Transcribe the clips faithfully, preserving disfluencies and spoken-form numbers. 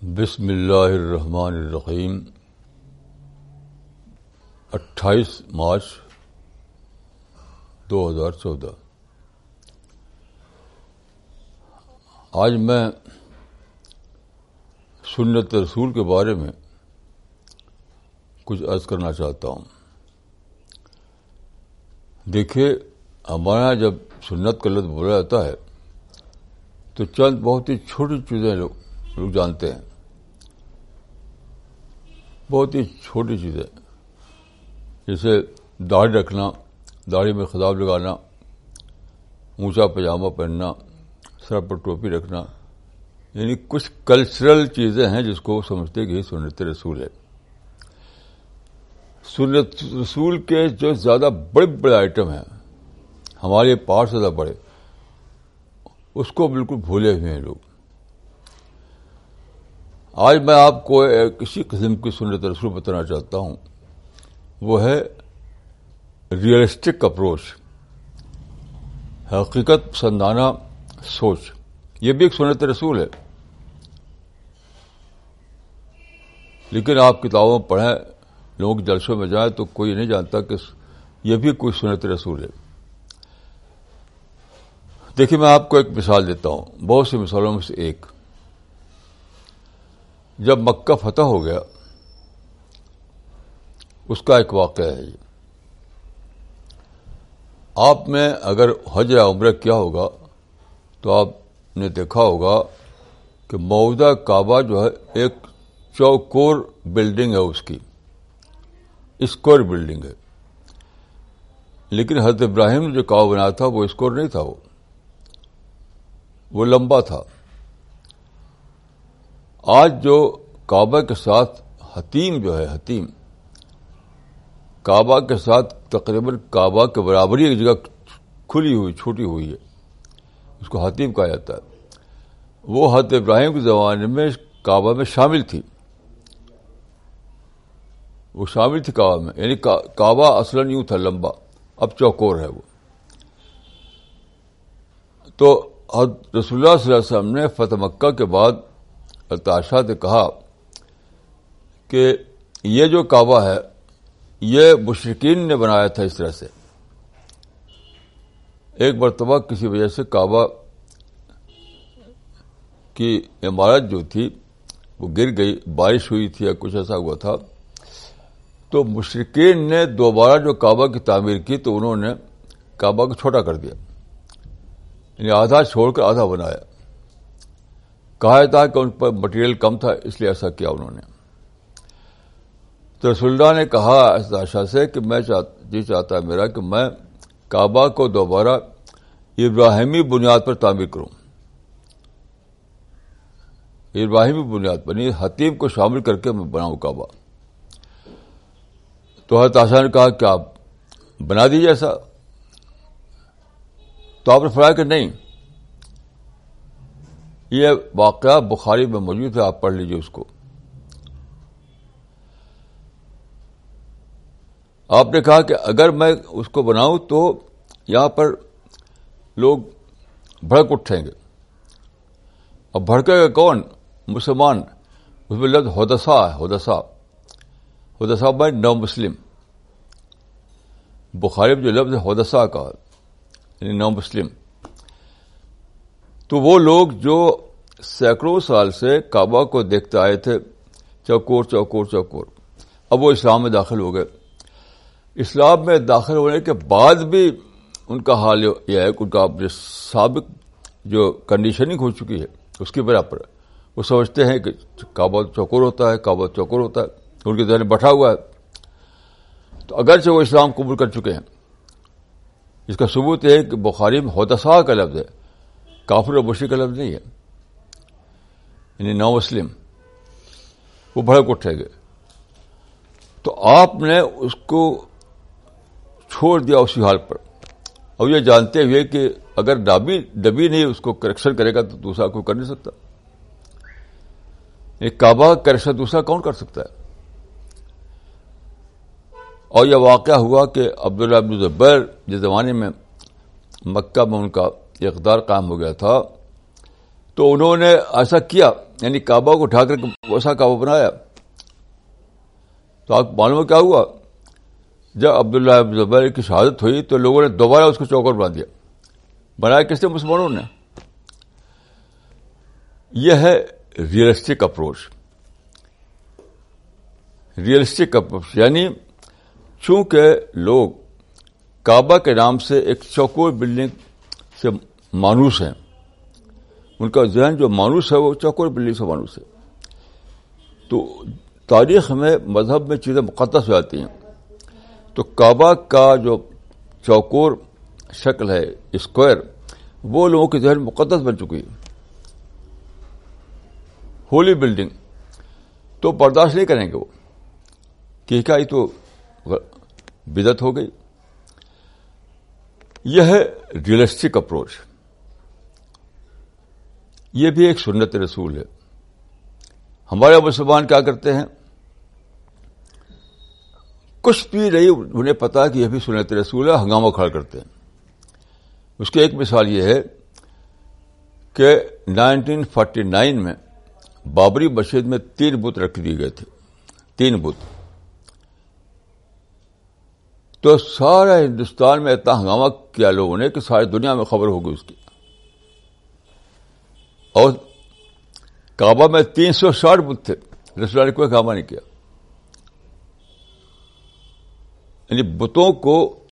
بسم اللہ الرحمن الرحیم. اٹھائیس مارچ دو ہزار چودہ. آج میں سنت رسول کے بارے میں کچھ عرض کرنا چاہتا ہوں. دیکھیے، ہمارے یہاں جب سنت کا لفظ بولا جاتا ہے تو چند بہت ہی چھوٹی چیزیں لوگ لوگ جانتے ہیں. بہت ہی چھوٹی چیزیں، جیسے داڑھی رکھنا، داڑھی میں خضاب لگانا، اونچا پاجامہ پہننا، سر پر ٹوپی رکھنا، یعنی کچھ کلچرل چیزیں ہیں جس کو سمجھتے ہیں کہ یہ سنت رسول ہے. سنت رسول کے جو زیادہ بڑے بڑے آئٹم ہیں، ہمارے پار سے زیادہ بڑے، اس کو بالکل بھولے ہوئے ہیں لوگ. آج میں آپ کو ایک اسی قسم کی سنت رسول بتانا چاہتا ہوں. وہ ہے ریئلسٹک اپروچ، حقیقت پسندانہ سوچ. یہ بھی ایک سنت رسول ہے. لیکن آپ کتابوں میں پڑھیں، لوگوں کے جلسوں میں جائیں تو کوئی نہیں جانتا کہ یہ بھی کوئی سنت رسول ہے. دیکھیے، میں آپ کو ایک مثال دیتا ہوں، بہت سی مثالوں میں سے ایک. جب مکہ فتح ہو گیا، اس کا ایک واقعہ ہے. یہ آپ نے اگر حج یا عمرہ کیا ہوگا تو آپ نے دیکھا ہوگا کہ موجودہ کعبہ جو ہے ایک چوکور بلڈنگ ہے، اس کی اسکوائر بلڈنگ ہے. لیکن حضرت ابراہیم نے جو کعبہ بنایا تھا وہ اسکوائر نہیں تھا، وہ وہ لمبا تھا. آج جو کعبہ کے ساتھ حتیم جو ہے، حتیم کعبہ کے ساتھ تقریباً کعبہ کے برابری ایک جگہ کھلی ہوئی چھوٹی ہوئی ہے، اس کو حتیم کہا جاتا ہے. وہ حضرت ابراہیم کے زمانے میں کعبہ میں شامل تھی، وہ شامل تھی کعبہ میں. یعنی کعبہ اصلاً یوں تھا لمبا، اب چوکور ہے وہ. تو حضرت رسول اللہ صلی اللہ علیہ وسلم نے فتح مکہ کے بعد عائشہ نے کہا کہ یہ جو کعبہ ہے یہ مشرکین نے بنایا تھا اس طرح سے. ایک مرتبہ کسی وجہ سے کعبہ کی عمارت جو تھی وہ گر گئی، بارش ہوئی تھی یا کچھ ایسا ہوا تھا، تو مشرکین نے دوبارہ جو کعبہ کی تعمیر کی تو انہوں نے کعبہ کو چھوٹا کر دیا، یعنی آدھا چھوڑ کر آدھا بنایا. کہا تھا کہ ان پر مٹیریل کم تھا، اس لیے ایسا کیا انہوں نے. تو رسول اللہ نے کہا عائشہ سے کہ میں جی چاہتا ہے میرا کہ میں کعبہ کو دوبارہ ابراہیمی بنیاد پر تعمیر کروں. ابراہیمی بنیاد پر، یعنی حتیم کو شامل کر کے میں بناؤں کعبہ. تو حضرت عائشہ نے کہا کہ آپ بنا دیجیے ایسا. تو آپ نے فرمایا کہ نہیں. یہ واقعہ بخاری میں موجود ہے، آپ پڑھ لیجیے اس کو. آپ نے کہا کہ اگر میں اس کو بناؤں تو یہاں پر لوگ بھڑک اٹھیں گے. اب بھڑکے گا کون؟ مسلمان. اس میں لفظ حدثاء ہے، حدثاء حدثاء میں نو مسلم. بخاری میں جو لفظ حدثاء کا یعنی نو مسلم. تو وہ لوگ جو سینکڑوں سال سے کعبہ کو دیکھتے آئے تھے چوکور چوکور چوکور، اب وہ اسلام میں داخل ہو گئے. اسلام میں داخل ہونے کے بعد بھی ان کا حال یہ ہے کہ ان کا جو سابق جو کنڈیشننگ ہو چکی ہے اس کے برابر ہے. وہ سمجھتے ہیں کہ کعبہ چوکور ہوتا ہے، کعبہ چوکور ہوتا ہے، ان کے ذہن میں بٹھا ہوا ہے. تو اگرچہ وہ اسلام قبول کر چکے ہیں، اس کا ثبوت یہ ہے کہ بخاری میں حدثاء کا لفظ ہے، کافر اور مشرک کا لفظ نہیں ہے، یعنی نو مسلم. وہ بھڑک اٹھے گئے. تو آپ نے اس کو چھوڑ دیا اسی حال پر، اور یہ جانتے ہوئے کہ اگر نبی نبی نہیں اس کو کریکشن کرے گا تو دوسرا کوئی کر نہیں سکتا. ایک کعبہ کا کریکشن دوسرا کون کر سکتا ہے؟ اور یہ واقعہ ہوا کہ عبداللہ بن زبیر جس زمانے میں مکہ میں ان کا اقتدار قائم ہو گیا تھا، تو انہوں نے ایسا کیا. یعنی کعبہ کو اٹھا کر ویسا کعبہ بنایا. تو آپ معلوم ہے کیا ہوا؟ جب عبداللہ ابن زبیر کی شہادت ہوئی تو لوگوں نے دوبارہ اس کو چوکور بنا دیا. بنایا کس نے؟ مسلمانوں نے. یہ ہے ریئلسٹک اپروچ. ریئلسٹک اپروچ یعنی چونکہ لوگ کعبہ کے نام سے ایک چوکور بلڈنگ سے مانوس ہیں، ان کا ذہن جو مانوس ہے وہ چوکور بلڈنگ سے مانوس ہے، تو تاریخ میں مذہب میں چیزیں مقدس ہو جاتی ہیں. تو کعبہ کا جو چوکور شکل ہے، اسکوائر، وہ لوگوں کے ذہن مقدس بن چکی ہے، ہولی بلڈنگ. تو برداشت نہیں کریں گے وہ کہ کیا یہ تو بدعت ہو گئی. یہ ہے ریئلسٹک اپروچ. یہ بھی ایک سنت رسول ہے. ہمارے مسلمان کیا کرتے ہیں؟ کچھ بھی نہیں انہیں پتا کہ یہ بھی سنت رسول ہے، ہنگامہ کھڑا کرتے ہیں. اس کی ایک مثال یہ ہے کہ نائنٹین فورٹی نائن میں بابری مسجد میں تین بت رکھ دیے گئے تھے. تین بت. تو سارا ہندوستان میں اتنا ہنگامہ کیا لوگوں نے کہ ساری دنیا میں خبر ہوگی اس کی. اور کعبہ میں تین سو ساٹھ بت تھے، رسول اللہ نے کوئی ہنگامہ نہیں کیا. یعنی بتوں کو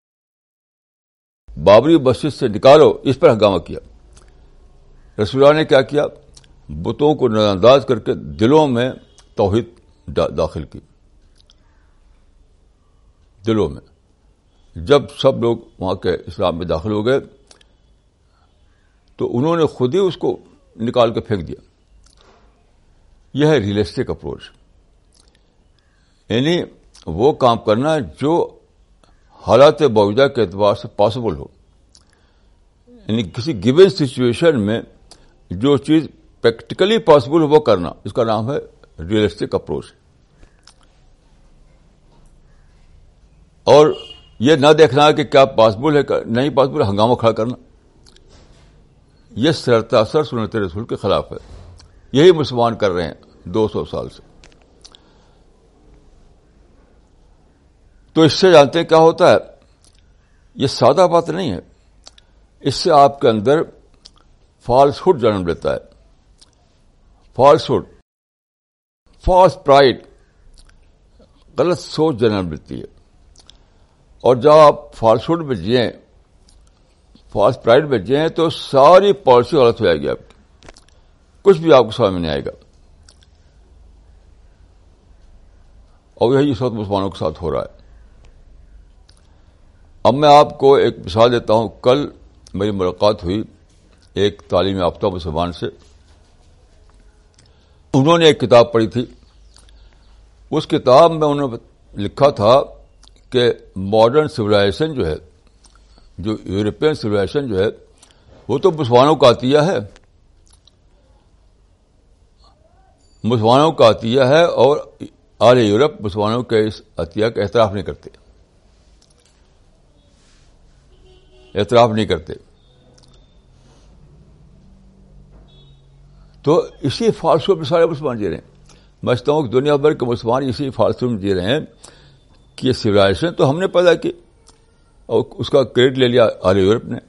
بابری مسجد سے نکالو، اس پر ہنگامہ کیا. رسول اللہ نے کیا کیا؟ بتوں کو نظر انداز کر کے دلوں میں توحید داخل کی. دلوں میں جب سب لوگ وہاں کے اسلام میں داخل ہو گئے تو انہوں نے خود ہی اس کو نکال کے پھینک دیا. یہ ہے ریئلسٹک اپروچ. یعنی وہ کام کرنا جو حالات موجودہ کے اعتبار سے پاسبل ہو. یعنی کسی گیون سچویشن میں جو چیز پریکٹیکلی پاسبل ہو وہ کرنا، اس کا نام ہے ریئلسٹک اپروچ. اور یہ نہ دیکھنا کہ کیا پاسبل ہے نہیں پاسبل، ہنگامہ کھڑا کرنا، یہ سرتاسر سنت رسول کے خلاف ہے. یہی مسلمان کر رہے ہیں دو سو سال سے. تو اس سے جانتے ہیں کیا ہوتا ہے؟ یہ سادہ بات نہیں ہے. اس سے آپ کے اندر فالس ہوڈ جنم لیتا ہے. فالس ہوڈ، فالس پرائڈ، غلط سوچ جنم لیتی ہے. اور جب آپ فالس ہوڈ میں جیئیں، فالس پرائڈ میں جیئیں تو ساری پالیسی غلط ہو جائے گی. آپ کی کچھ بھی آپ کو سمجھ میں نہیں آئے گا. اور یہی اس وقت مسلمانوں کے ساتھ ہو رہا ہے. اب میں آپ کو ایک مثال دیتا ہوں. کل میری ملاقات ہوئی ایک تعلیم یافتہ مسلمان سے. انہوں نے ایک کتاب پڑھی تھی. اس کتاب میں انہوں نے لکھا تھا کہ ماڈرن سویلائزیشن جو ہے، جو یورپین سویلائزیشن جو ہے، وہ تو مسلمانوں کا عطیہ ہے. مسلمانوں کا عطیہ ہے اور آل یورپ مسلمانوں کے اس عطیہ کا اعتراف نہیں کرتے. اعتراف نہیں کرتے. تو اسی فالسو میں سارے مسلمان جی رہے ہیں. میں سمجھتا ہوں کہ دنیا بھر کے مسلمان اسی فالسو میں جی رہے ہیں کہ یہ سویلائزیشن تو ہم نے پیدا کی اور اس کا کریڈٹ لے لیا آل یورپ نے.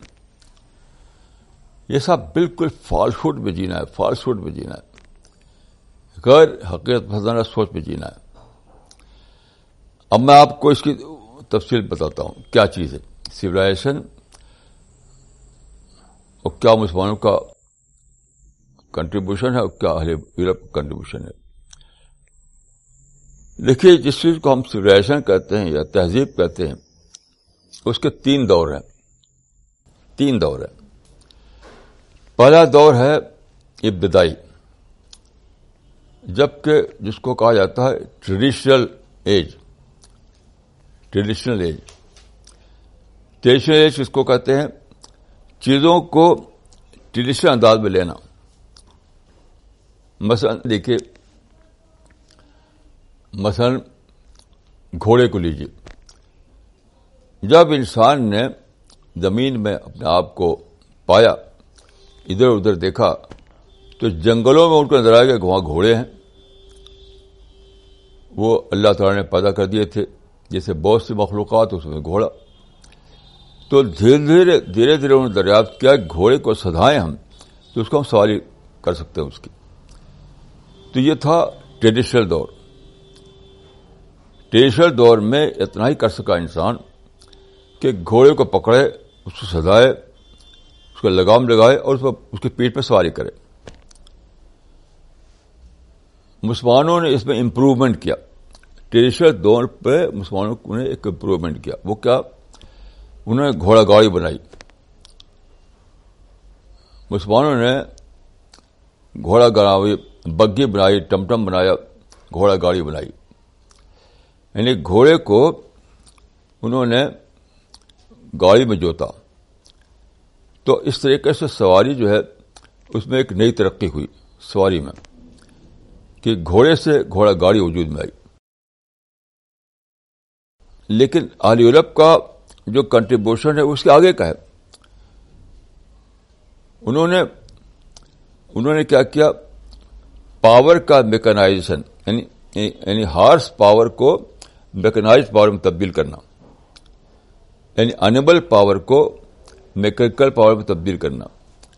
یہ سب بالکل فالس ہوڈ میں جینا ہے. فالس ہوڈ میں جینا ہے، غیر حقیقت پسندانہ سوچ میں جینا ہے. اب میں آپ کو اس کی تفصیل بتاتا ہوں کیا چیز ہے سویلائزیشن اور کیا مسلمانوں کا کنٹریبیوشن ہے اور کیا اہل یورپ کا کنٹریبیوشن ہے. دیکھیے، جس چیز کو ہم سویلائزیشن کہتے ہیں یا تہذیب کہتے ہیں، اس کے تین دور ہیں. تین دور ہیں. پہلا دور ہے ابتدائی، جبکہ جس کو کہا جاتا ہے traditional age. Traditional age traditional age کس کو کہتے ہیں؟ چیزوں کو ٹریڈیشنل انداز میں لینا. مثلا دیکھیے، مثلا گھوڑے کو لیجیے. جب انسان نے زمین میں اپنے آپ کو پایا، ادھر ادھر دیکھا تو جنگلوں میں ان کو نظر آیا کہ وہاں گھوڑے ہیں، وہ اللہ تعالیٰ نے پیدا کر دیے تھے جیسے بہت سی مخلوقات، اس میں گھوڑا. تو دھیرے دھیرے دھیرے دھیرے انہوں نے دریافت کیا کہ گھوڑے کو سدھائیں ہم تو اس کو ہم سواری کر سکتے ہیں اس کی. تو یہ تھا ٹریڈیشنل دور. ٹریڈیشنل دور میں اتنا ہی کر سکا انسان کہ گھوڑے کو پکڑے، اس کو سدھائے، اس کو لگام لگائے اور اس پر اس کی پیٹھ پہ سواری کرے. مسلمانوں نے اس میں امپروومنٹ کیا. ٹریڈیشنل دور پہ مسلمانوں نے ایک امپروومنٹ کیا. وہ کیا؟ انہوں نے گھوڑا گاڑی بنائی. مسلمانوں نے گھوڑا گاڑی، بگی بنائی، ٹمٹم بنایا، گھوڑا گاڑی بنائی. یعنی گھوڑے کو انہوں نے گاڑی میں جوتا. تو اس طریقے سے سواری جو ہے اس میں ایک نئی ترقی ہوئی سواری میں کہ گھوڑے سے گھوڑا گاڑی وجود میں آئی. لیکن اہل یورپ کا جو کنٹریبیوشن ہے اس کے آگے کا ہے. انہوں نے انہوں نے کیا کیا؟ پاور کا میکنائزیشن، یعنی یعنی ہارس پاور کو میکنائزڈ پاور میں تبدیل کرنا، یعنی انیبل پاور کو میکینیکل پاور میں تبدیل کرنا.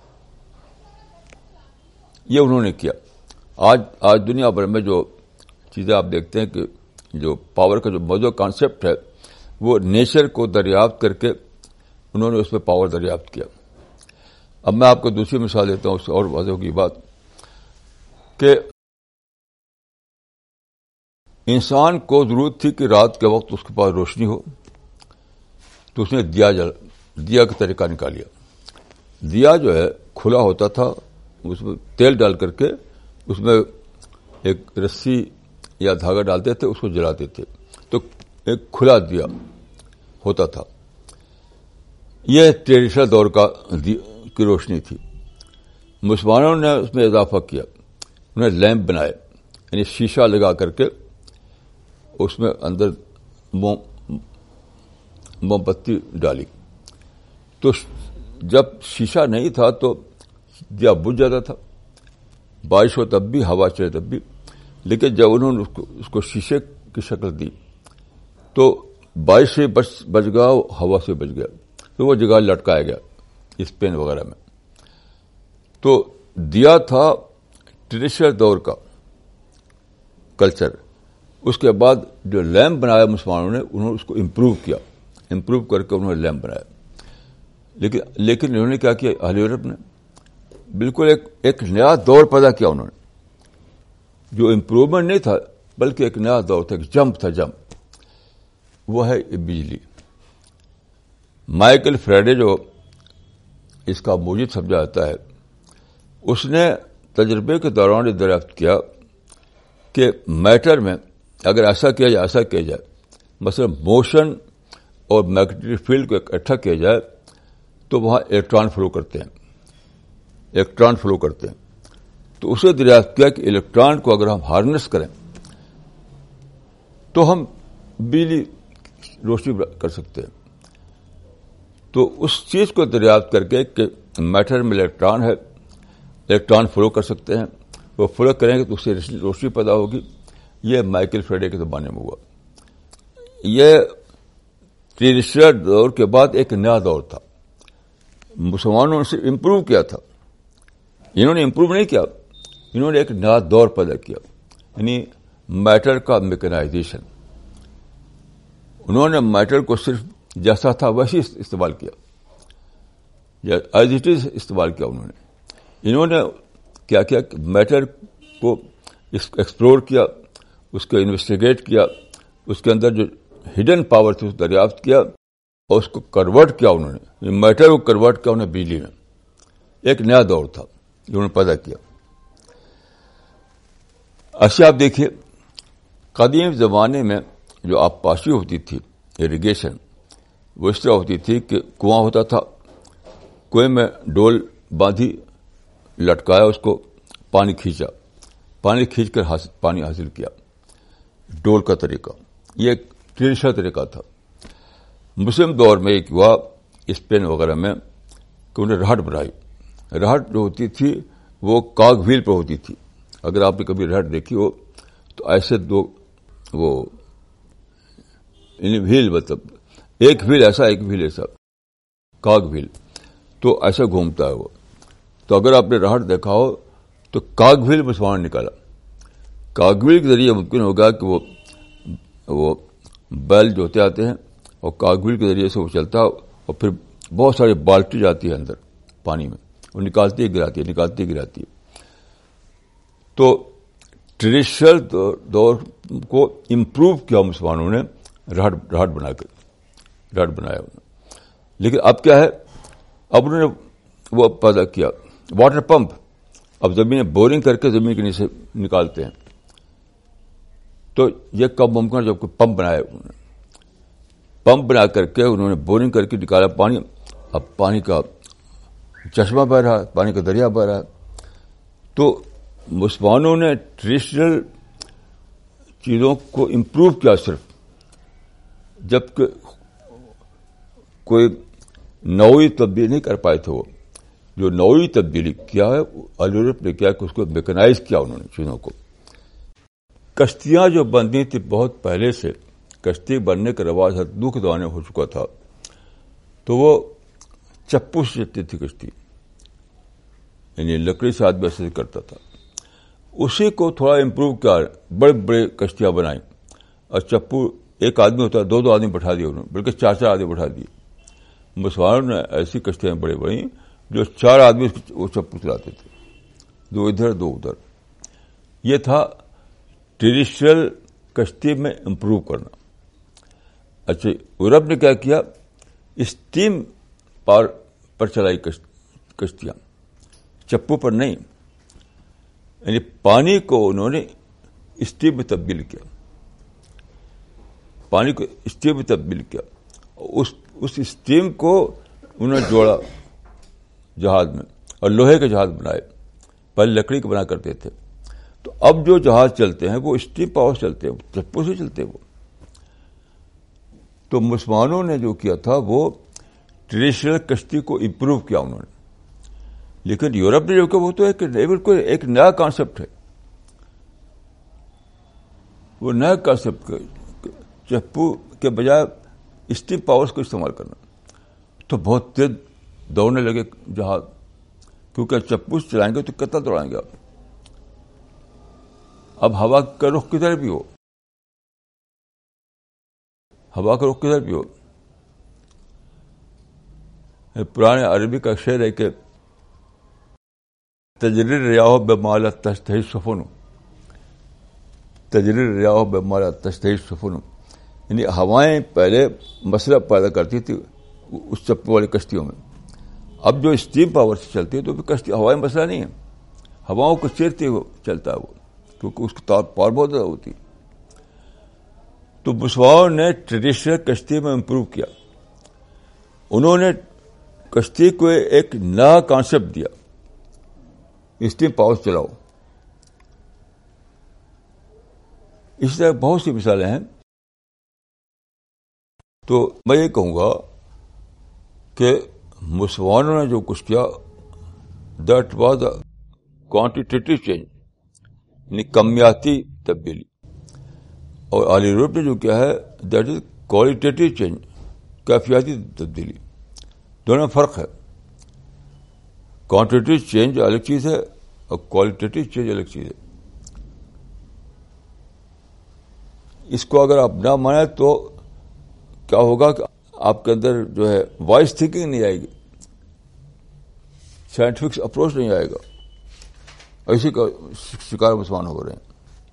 یہ انہوں نے کیا. آج آج دنیا بھر میں جو چیزیں آپ دیکھتے ہیں کہ جو پاور کا جو موضوع کانسیپٹ ہے وہ نیچر کو دریافت کر کے انہوں نے اس میں پاور دریافت کیا. اب میں آپ کو دوسری مثال دیتا ہوں، اس سے اور واضح ہوگی بات کہ انسان کو ضرورت تھی کہ رات کے وقت اس کے پاس روشنی ہو، تو اس نے دیا جل دیا کا طریقہ نکالیا. دیا جو ہے کھلا ہوتا تھا، اس میں تیل ڈال کر کے اس میں ایک رسی یا دھاگا ڈالتے تھے، اس کو جلاتے تھے تو ایک کھلا دیا ہوتا تھا. یہ ٹریڈیشنل دور کا کی روشنی تھی. مسلمانوں نے اس میں اضافہ کیا. انہوں نے لیمپ بنائے، یعنی شیشہ لگا کر کے اس میں اندر موم بتی ڈالی. تو جب شیشہ نہیں تھا تو دیا بجھ جاتا تھا، بارش ہو تب بھی، ہوا چلے تب بھی. لیکن جب انہوں نے اس کو, اس کو شیشے کی شکل دی تو بارش سے بچ بچ گیا، ہوا سے بچ گیا، تو وہ جگہ لٹکایا گیا اسپین وغیرہ میں. تو دیا تھا ٹریڈیشنل دور کا کلچر. اس کے بعد جو لیمپ بنایا مسلمانوں نے، انہوں نے اس کو امپروو کیا، امپروو کر کے انہوں نے لیمپ بنایا. لیکن لیکن انہوں نے کیا کیا؟ اہل یورپ نے بالکل ایک ایک نیا دور پیدا کیا. انہوں نے جو امپروومنٹ نہیں تھا بلکہ ایک نیا دور تھا، ایک جمپ تھا. جمپ وہ ہے بجلی. مائیکل فریڈے جو اس کا موجد سمجھا جاتا ہے، اس نے تجربے کے دوران یہ دریافت کیا کہ میٹر میں اگر ایسا کیا جائے ایسا کیا جائے مثلا موشن اور میگنیٹک فیلڈ کو اکٹھا کیا جائے تو وہاں الیکٹران فلو کرتے ہیں الیکٹران فلو کرتے ہیں تو اسے دریافت کیا کہ الیکٹران کو اگر ہم ہارنس کریں تو ہم بجلی روشنی کر سکتے ہیں. تو اس چیز کو دریافت کر کے کہ میٹر میں الیکٹران ہے، الیکٹران فلو کر سکتے ہیں، وہ فلو کریں گے تو اس سے روشنی پیدا ہوگی. یہ مائیکل فریڈے کے زمانے میں ہوا. یہ ٹریڈیشنل دور کے بعد ایک نیا دور تھا. مسلمانوں نے اسے امپروو کیا تھا. انہوں نے امپروو نہیں کیا، انہوں نے ایک نیا دور پیدا کیا، یعنی میٹر کا میکنائزیشن. انہوں نے میٹر کو صرف جیسا تھا ویسے استعمال کیا، ایز اٹ از استعمال کیا. انہوں نے انہوں نے کیا کیا کہ میٹر کو ایکسپلور کیا، اس کو انویسٹیگیٹ کیا، اس کے اندر جو ہڈن پاور تھی اس دریافت کیا اور اس کو کنورٹ کیا. انہوں نے میٹر کو کنورٹ کیا انہوں نے بجلی میں. ایک نیا دور تھا جو انہوں نے پیدا کیا. اچھا آپ دیکھیے، قدیم زمانے میں جو آبپاشی ہوتی تھی، اریگیشن، وہ اس طرح ہوتی تھی کہ کنواں ہوتا تھا، کنویں میں ڈول باندھی، لٹکایا اس کو، پانی کھینچا، پانی کھینچ کر حاصل پانی حاصل کیا. ڈول کا طریقہ یہ ایک ٹریڈیشنل طریقہ تھا. مسلم دور میں ایک ہوا اسپین وغیرہ میں کہ انہیں رہٹ بنائی. رہٹ جو ہوتی تھی وہ کاگ ویل پر ہوتی تھی. اگر آپ نے کبھی رہٹ دیکھی ہو تو ایسے دو وہ ویل, مطلب ایک ویل ایسا ایک ویل ایسا, کاگ ویل, تو ایسا گھومتا ہے وہ. تو اگر آپ نے رہٹ دیکھا ہو تو کاگ ویل مسلمان نے نکالا. کاگ ویل کے ذریعے ممکن ہوگا کہ وہ وہ بیل جوتے آتے ہیں اور کاگ ویل کے ذریعے سے وہ چلتا ہے اور پھر بہت ساری بالٹی جاتی ہے اندر پانی میں, وہ نکالتی ہی گراتی ہے نکالتی ہی گراتی ہے. تو ٹریڈیشنل دور کو امپروو کیا مسلمانوں نے رہٹ رہٹ بنا کر رہٹ بنایا. لیکن اب کیا ہے, اب انہوں نے وہ پیدا کیا واٹر پمپ. اب زمین بورنگ کر کے زمین کے نیچے نکالتے ہیں. تو یہ کب ممکن جب کوئی پمپ بنایا انہوں نے, پمپ بنا کر کے انہوں نے بورنگ کر کے نکالا پانی. اب پانی کا چشمہ بہ رہا ہے, پانی کا دریا بہ رہا ہے. تو مسلمانوں نے ٹریڈیشنل چیزوں کو امپروو کیا صرف, جبکہ کوئی نوعی تبدیلی نہیں کر پائے تھے. وہ جو نوعی تبدیلی کیا ہے یورپ نے کیا کہ اس کو میکنائز کیا انہوں نے چیزوں کو. کشتیاں جو بنتی تھی بہت پہلے سے, کشتی بننے کا رواج ہندو کے زمانے میں ہو چکا تھا. تو وہ چپو سے چلتی تھی کشتی, یعنی لکڑی سے آدمی ایسے کرتا تھا. اسی کو تھوڑا امپروو کیا, بڑے بڑے کشتیاں بنائیں اور چپو ایک آدمی ہوتا ہے دو دو آدمی بٹھا دیے انہوں نے, بلکہ چار چار آدمی بٹھا دیے. مسلمانوں نے ایسی کشتیاں بڑی بڑی جو چار آدمی وہ چپو چلاتے تھے, دو ادھر دو ادھر. یہ تھا ٹریڈیشنل کشتی میں امپروو کرنا. اچھا, یورپ نے کیا کیا, اسٹیم پار پر چلائی کشتیاں, چپو پر نہیں. یعنی پانی کو انہوں نے اسٹیم میں تبدیل کیا, پانی کو اسٹیم میں تبدیل کیا. اس اس اسٹیم کو انہوں نے جوڑا جہاز میں اور لوہے کے جہاز بنائے. پہلے لکڑی کے بنا کرتے تھے. تو اب جو جہاز چلتے ہیں وہ اسٹیم پاور چلتے ہیں, چپو سے چلتے ہیں وہ. تو مسلمانوں نے جو کیا تھا وہ ٹریڈیشنل کشتی کو امپروو کیا انہوں نے. لیکن یورپ نے جو کہ وہ تو ایک بالکل ایک نیا کانسیپٹ ہے, وہ نیا کانسیپٹ چپو کے بجائے اسٹیم پاورز کو استعمال کرنا. تو بہت تیز دوڑنے لگے جہاز, کیونکہ چپو سے چلائیں گے تو کتنا دوڑائیں گے آپ. اب ہوا کا رخ کدھر بھی ہو, ہوا کا رخ کدھر بھی ہو. پرانے عربی کا شعر ہے کہ تجری الریاح بما تشتہی السفن, تجری الریاح بما تشتہی السفن. یعنی ہوائیں پہلے مسئلہ پیدا کرتی تھی اس چپو والی کشتیوں میں. اب جو اسٹیم پاور سے چلتی ہے تو کشتی ہوائیں مسئلہ نہیں ہے, ہواؤں کو چیرتے ہوئے چلتا ہے وہ, کیونکہ اس کی پاور بہت زیادہ ہوتی. تو مسلمانوں نے ٹریڈیشنل کشتی میں امپروو کیا. انہوں نے کشتی کو ایک نیا کانسیپٹ دیا, اسٹیم پاور چلاؤ. اس طرح بہت سی مثالیں ہیں. تو میں یہ کہوں گا کہ مسلمانوں نے جو کچھ کیا that was a quantitative change, یعنی کمیاتی تبدیلی. اور آل یورپ نے جو کیا ہے دیٹ از کوالٹیٹیو چینج, کیفیاتی تبدیلی. دونوں میں فرق ہے. کوانٹیٹیو چینج الگ چیز ہے اور کوالٹیٹیو چینج الگ چیز ہے. اس کو اگر آپ نہ مانیں تو کیا ہوگا کہ آپ کے اندر جو ہے وائس تھنکنگ نہیں آئے گی, سائنٹیفک اپروچ نہیں آئے گا. اسی کا شکار مسلمان ہو رہے ہیں.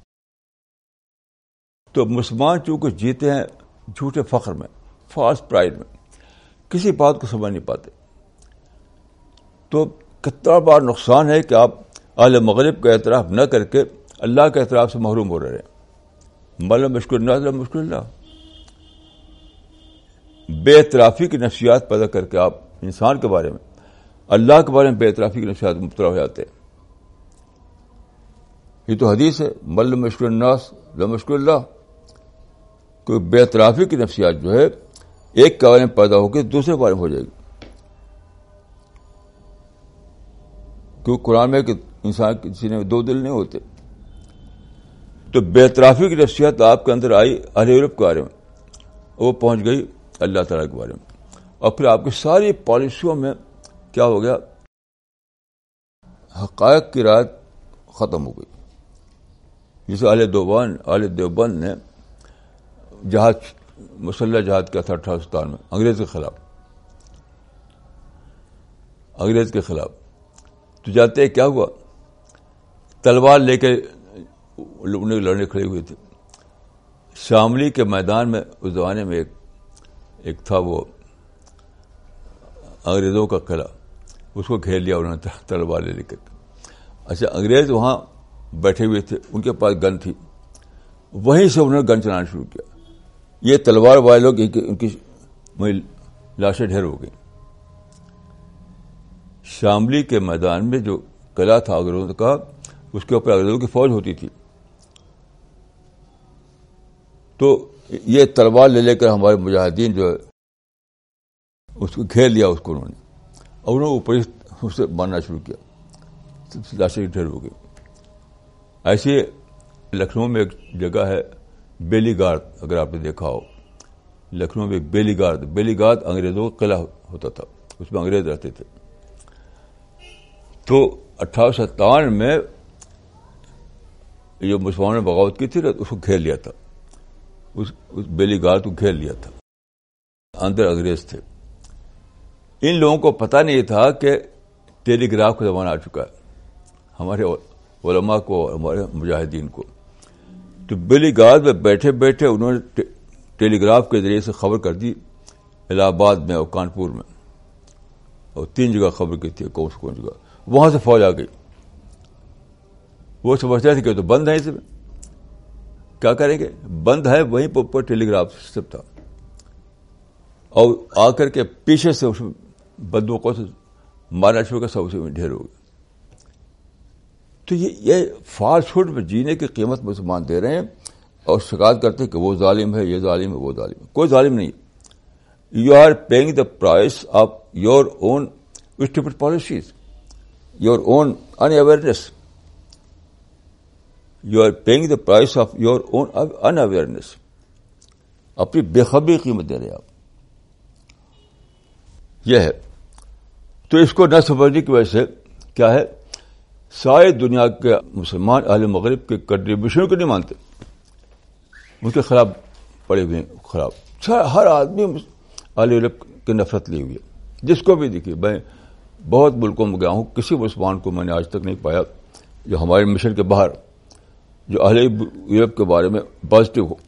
تو مسلمان چونکہ جیتے ہیں جھوٹے فخر میں, فالس پرائڈ میں, کسی بات کو سمجھ نہیں پاتے. تو کتنا بار نقصان ہے کہ آپ اہل مغرب کا اعتراف نہ کر کے اللہ کے اعتراف سے محروم ہو رہے ہیں. ملم مشکل اللہ مشکل اللہ, بے اعترافی کی نفسیات پیدا کر کے آپ انسان کے بارے میں, اللہ کے بارے میں بے اعترافی کی نفسیات مبتلا ہو جاتے ہیں. یہ تو حدیث ہے, ملم مشکل الناس لمشکل اللہ. کوئی بے اعترافی کی نفسیات جو ہے ایک کے بارے میں پیدا ہو کے دوسرے بارے میں ہو جائے گی. کیوں قرآن میں کہ انسان کے سینے میں دو دل نہیں ہوتے. تو بے اعترافی کی نصیحت آپ کے اندر آئی اہل یورپ کے بارے میں, وہ پہنچ گئی اللہ تعالیٰ کے بارے میں, اور پھر آپ کی ساری پالیسیوں میں کیا ہو گیا, حقائق کی رعایت ختم ہو گئی. جسے اہل دیوبند اہل دیوبند نے جہاد مسلح جہاد کیا تھا اٹھارہ سو ستاون میں انگریز کے خلاف, انگریز کے خلاف. تو جانتے ہیں کیا ہوا, تلوار لے کے لڑنے کھڑے ہوئے تھے. شاملی کے میدان میں اس زمانے میں ایک ایک تھا وہ انگریزوں کا قلعہ, اس کو گھیر لیا انہوں نے تلوار لے لے کر. اچھا, انگریز وہاں بیٹھے ہوئے تھے, ان کے پاس گن تھی, وہیں سے انہوں نے گن چلانا شروع کیا. یہ تلوار والے لوگ ان کی لاشیں ڈھیر ہو گئی. شاملی کے میدان میں جو قلعہ تھا انگریزوں کا, اس کے اوپر انگریزوں کی فوج ہوتی تھی. تو یہ تلوار لے لے کر ہمارے مجاہدین جو ہے اس کو گھیر لیا اس کو انہوں نے, اور انہوں نے اوپر سے مارنا شروع کیا, لاشیں ڈھیر ہو گئی. ایسے لکھنؤ میں ایک جگہ ہے بیلی گارد, اگر آپ نے دیکھا ہو, لکھنؤ میں ایک بیلی گارد. بیلی گارد انگریزوں کا قلعہ ہوتا تھا, اس میں انگریز رہتے تھے. تو اٹھارہ سو ستاون میں جو مسلمانوں نے بغاوت کی تھی اس کو گھیر لیا تھا, اس, اس بیلی گارد کو گھیر لیا تھا. اندر انگریز تھے. ان لوگوں کو پتہ نہیں تھا کہ ٹیلی گراف کا زمانہ آ چکا ہے, ہمارے علماء کو, ہمارے مجاہدین کو. تو بیلی گارد میں بیٹھے بیٹھے انہوں نے ٹیلی گراف کے ذریعے سے خبر کر دی الہ آباد میں اور کانپور میں, اور تین جگہ خبر کی تھی, کون سی کون جگہ. وہاں سے فوج آ گئی. وہ سمجھتے تھے کہ تو بند ہے, اس میں کیا کریں گے, بند ہے. وہیں پر اوپر ٹیلی گراف سسٹم تھا, اور آ کر کے پیچھے سے اس بندوقوں سے مارنا شروع کر, سب سے ڈھیر ہو گئے. تو یہ یہ فالس ہوڈ میں جینے کی قیمت مسلمان دے رہے ہیں, اور شکایت کرتے ہیں کہ وہ ظالم ہے, یہ ظالم ہے, وہ ظالم ہے. کوئی ظالم نہیں. You are paying the price of your own stupid policies, your own unawareness. You are paying the price of your own unawareness. اپنی بے خبری قیمت دے رہے آپ. یہ ہے. تو اس کو نہ سمجھنے کی وجہ سے کیا ہے, ساری دنیا کے مسلمان اہل مغرب کے کنٹریبیوشن کو نہیں مانتے, ان کے خلاف پڑے ہوئے ہیں. خلاف ہر آدمی اہل یورپ کی نفرت لی ہوئی ہے. جس کو بھی دیکھیے, میں بہت ملکوں میں گیا ہوں, کسی مسلمان کو میں نے آج تک نہیں پایا جو ہمارے مشن کے باہر جو اہل یورپ کے بارے میں پازیٹو ہو.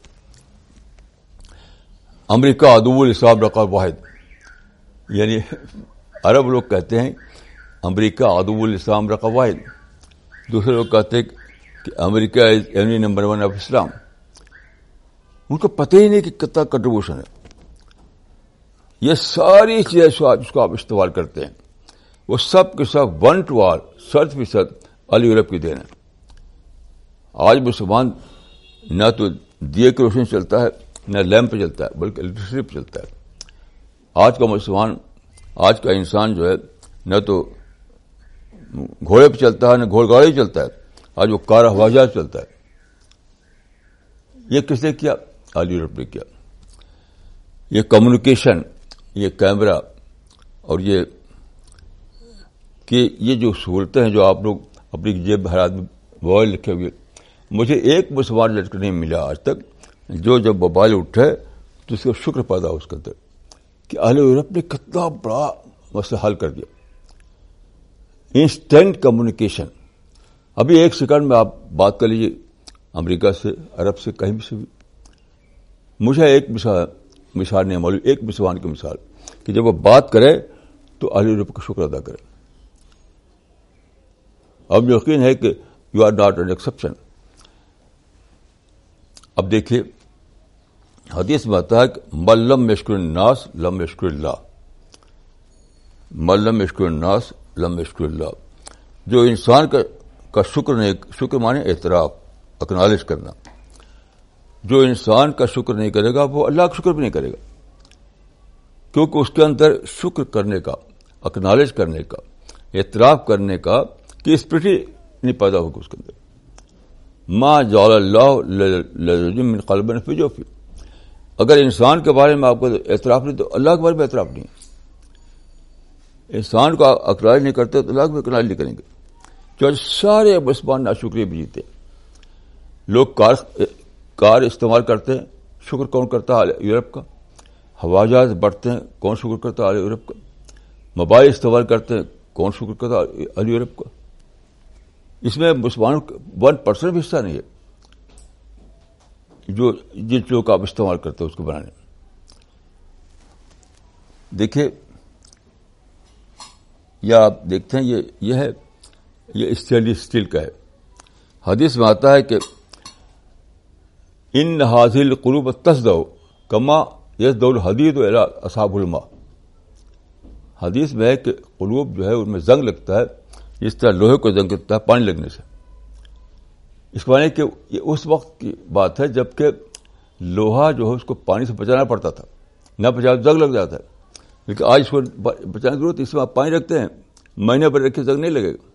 امریکہ عدو الاسلام رقم واحد, یعنی عرب لوگ کہتے ہیں امریکہ عدو الاسلام رقم واحد, دوسرے لوگ کہتے ہیں کہ America is enemy number one of Islam. ان کو پتہ ہی نہیں کہ کتنا کنٹریبیوشن ہے. یہ ساری چیزیں جس کو آپ استعمال کرتے ہیں وہ سب کے سب ون ٹو آل صد فیصد اہل یورپ کی دین ہے. آج مسلمان نہ تو دیے کی روشنی چلتا ہے, نہ لیمپ پہ چلتا ہے, بلکہ الیکٹریسٹی پہ چلتا ہے. آج کا مسلمان, آج کا انسان جو ہے نہ تو گھوڑے پہ چلتا ہے, نہ گھوڑ گاڑی چلتا ہے. آج وہ کار ہوائی جہاز چلتا ہے. یہ کس نے کیا؟ اہل یورپ نے کیا. یہ کمیونیکیشن, یہ کیمرہ, اور یہ کہ یہ جو سہولتیں ہیں جو آپ لوگ اپنی جیب ہر آدمی موبائل رکھے ہوئے, مجھے ایک مسلمان لڑکا نہیں ملا آج تک جو جب موبائل اٹھے تو اس کا شکر پیدا ہو اس کے اندر کہ اہل یورپ نے کتنا بڑا مسئلہ حل کر دیا. Instant communication. ابھی ایک سیکنڈ میں آپ بات کر لیجیے امریکہ سے, عرب سے, کہیں سے بھی. مجھے ایک مثال مثال نہیں معلوم, ایک مسلمان کی مثال کہ جب وہ بات کرے تو اہل یورپ کا شکر ادا کرے. اب یقین ہے کہ you are not an exception. اب دیکھیے حدیث میں آتا ہے کہ من لم یشکر الناس لم یشکر اللہ, من لم یشکر الناس لم یشکر اللہ. جو انسان کا کا شکر نہیں, شکر مانے اعتراف, اکنالج کرنا. جو انسان کا شکر نہیں کرے گا وہ اللہ کا شکر بھی نہیں کرے گا, کیونکہ اس کے اندر شکر کرنے کا, اکنالج کرنے کا, اعتراف کرنے کا کہ اسپرٹ نہیں پیدا ہوگی اس کے اندر. ما جعل اللہ لرجل من قلبین فی جوفہ. اگر انسان کے بارے میں آپ کو اعتراف نہیں تو اللہ کے بارے میں اعتراف نہیں. انسان کو اقرار نہیں کرتے تو اللہ کو اقرار نہیں کریں گے. جو سارے مسلمان ناشکری بھی جیتے. لوگ کار کار استعمال کرتے ہیں, شکر کون کرتا ہے؟ یورپ کا. ہوائی جہاز بڑھتے ہیں, کون شکر کرتا ہے؟ یورپ کا. موبائل استعمال کرتے ہیں, کون شکر کرتا ہے؟ یورپ کا. اس میں مسلمانوں کا ون پرسنٹ بھی حصہ نہیں ہے جو جن چیزوں کا آپ استعمال کرتے ہیں اس کو بنانے میں. دیکھیے یا آپ دیکھتے ہیں یہ یہ ہے یہ اسٹینلیس اسٹیل کا ہے. حدیث میں آتا ہے کہ ان هذه القلوب تزدو کما یزدو الحدید الی اصحاب الماء. حدیث میں ہے کہ قلوب جو ہے ان میں زنگ لگتا ہے جس طرح لوہے کو زنگ لگتا ہے پانی لگنے سے. اس کو معنی کہ یہ اس وقت کی بات ہے جب کہ لوہا جو ہے اس کو پانی سے بچانا پڑتا تھا, نہ بچایا زنگ لگ جاتا ہے. لیکن آج اس کو بچانے کی ضرورت, اس میں آپ پانی رکھتے ہیں, مہینے پر رکھے زنگ نہیں لگے گا.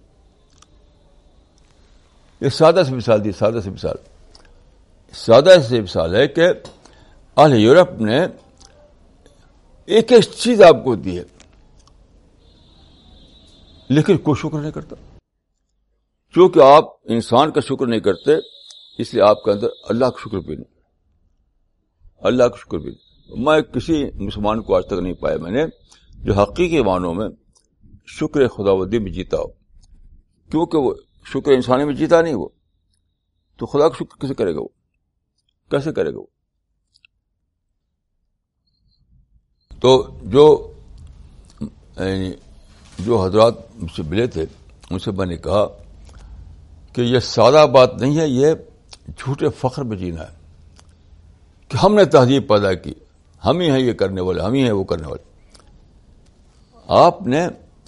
یہ سادہ سی مثال دی, سادہ سی مثال سادہ سی مثال ہے کہ اہل یورپ نے ایک ایک چیز آپ کو دی ہے لیکن کوئی شکر نہیں کرتا. چونکہ آپ انسان کا شکر نہیں کرتے اس لیے آپ کے اندر اللہ کا شکر بھی نہیں. اللہ کا شکر بھی نہیں. میں کسی مسلمان کو آج تک نہیں پایا میں نے جو حقیقی معنوں میں شکر خداوندی میں جیتا ہو. کیونکہ وہ شکر انسانی میں جیتا نہیں, وہ تو خدا کا شکر کیسے کرے گا؟ وہ کیسے کرے گا وہ؟ تو جو جو حضرات مجھ سے ملے تھے ان سے میں نے کہا کہ یہ سادہ بات نہیں ہے, یہ جھوٹے فخر میں جینا ہے کہ ہم نے تہذیب پیدا کی, ہم ہی ہیں یہ کرنے والے, ہم ہی ہیں وہ کرنے والے. آپ نے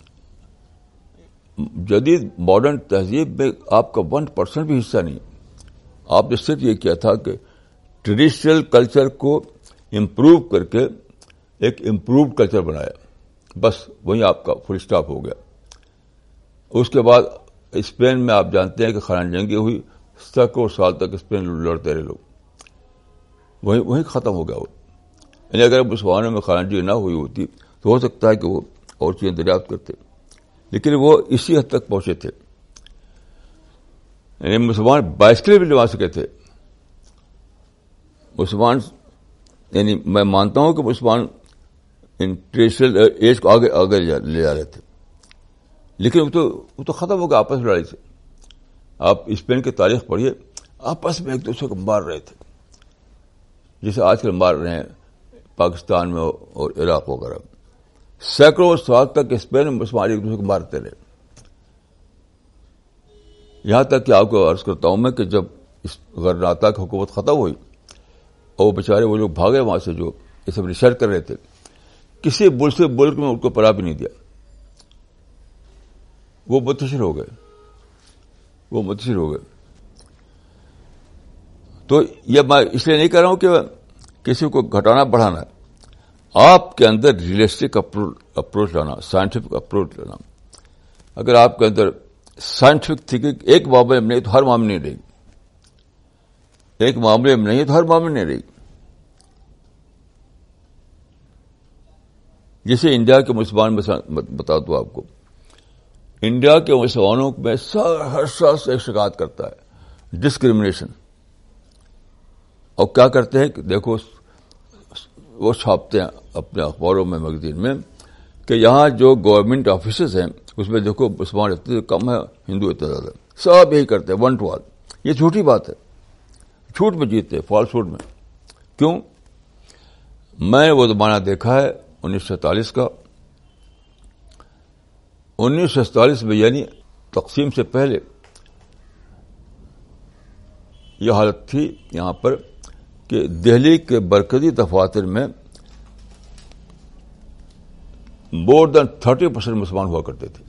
جدید ماڈرن تہذیب میں آپ کا ون پرسنٹ بھی حصہ نہیں. آپ نے صرف یہ کیا تھا کہ ٹریڈیشنل کلچر کو امپروو کر کے ایک امپرووڈ کلچر بنایا, بس وہیں آپ کا فل اسٹاپ ہو گیا. اس کے بعد اسپین میں آپ جانتے ہیں کہ خانہ جنگی ہوئی, سینکڑوں سال تک اسپین لڑتے رہے لوگ, وہیں وہیں ختم ہو گیا وہ. یعنی اگر مسلمانوں میں خانہ جنگی نہ ہوئی ہوتی تو ہو سکتا ہے کہ وہ اور چیزیں دریافت کرتے, لیکن وہ اسی حد تک پہنچے تھے. یعنی مسلمان بائسکل بھی لوا سکے تھے. مسلمان یعنی میں مانتا ہوں کہ مسلمان ان ٹریڈیشنل ایج کو آگے آگے لے جا رہے تھے, لیکن وہ تو وہ تو ختم ہو گیا آپس میں لڑائی سے. آپ اسپین کی تاریخ پڑھیے, آپس میں ایک دوسرے کو مار رہے تھے جیسے آج کل مار رہے ہیں پاکستان میں اور عراق وغیرہ. سینکڑوں سال تک اسپین میں مسلمان ایک دوسرے کو مارتے رہے, یہاں تک کہ آپ کو عرض کرتا ہوں میں کہ جب اس غرناطہ کی حکومت ختم ہوئی اور وہ بیچارے وہ لوگ بھاگے وہاں سے جو یہ سب ریسرچ کر رہے تھے, کسی ملک سے ملک میں ان کو پناہ بھی نہیں دیا. وہ منتشر ہو گئے وہ منتشر ہو گئے. تو یہ میں اس لیے نہیں کہہ رہا ہوں کہ کسی کو گھٹانا بڑھانا ہے. آپ کے اندر ریئلسٹک اپروچ لانا, سائنٹیفک اپروچ لانا. اگر آپ کے اندر سائنٹیفک تھنکنگ ایک معاملے میں نہیں تو ہر معاملے میں نہیں رہے گی, ایک معاملے میں نہیں تو ہر معاملے میں نہیں رہے گی. جیسے انڈیا کے مسلمان میں بتا دوں آپ کو, انڈیا کے مسلمانوں میں ہر شخص ایک شکایت کرتا ہے ڈسکریمنیشن. اور کیا کرتے ہیں کہ دیکھو وہ چھاپتے ہیں اپنے اخباروں میں میگزین میں کہ یہاں جو گورنمنٹ آفیسز ہیں اس میں دیکھو مسلمان اتنے کم ہے, ہندو اتنا زیادہ. سب یہی کرتے ہیں ون ٹو آل. یہ جھوٹی بات ہے, جھوٹ میں جیتے, فالس ہوڈ میں. کیوں؟ میں نے وہ زمانہ دیکھا ہے انیس سو سینتالیس کا. انیس سو سینتالیس میں یعنی تقسیم سے پہلے یہ حالت تھی یہاں پر کہ دہلی کے مرکزی دفاتر میں مور دین تھرٹی پرسینٹ مسلمان ہوا کرتے تھے.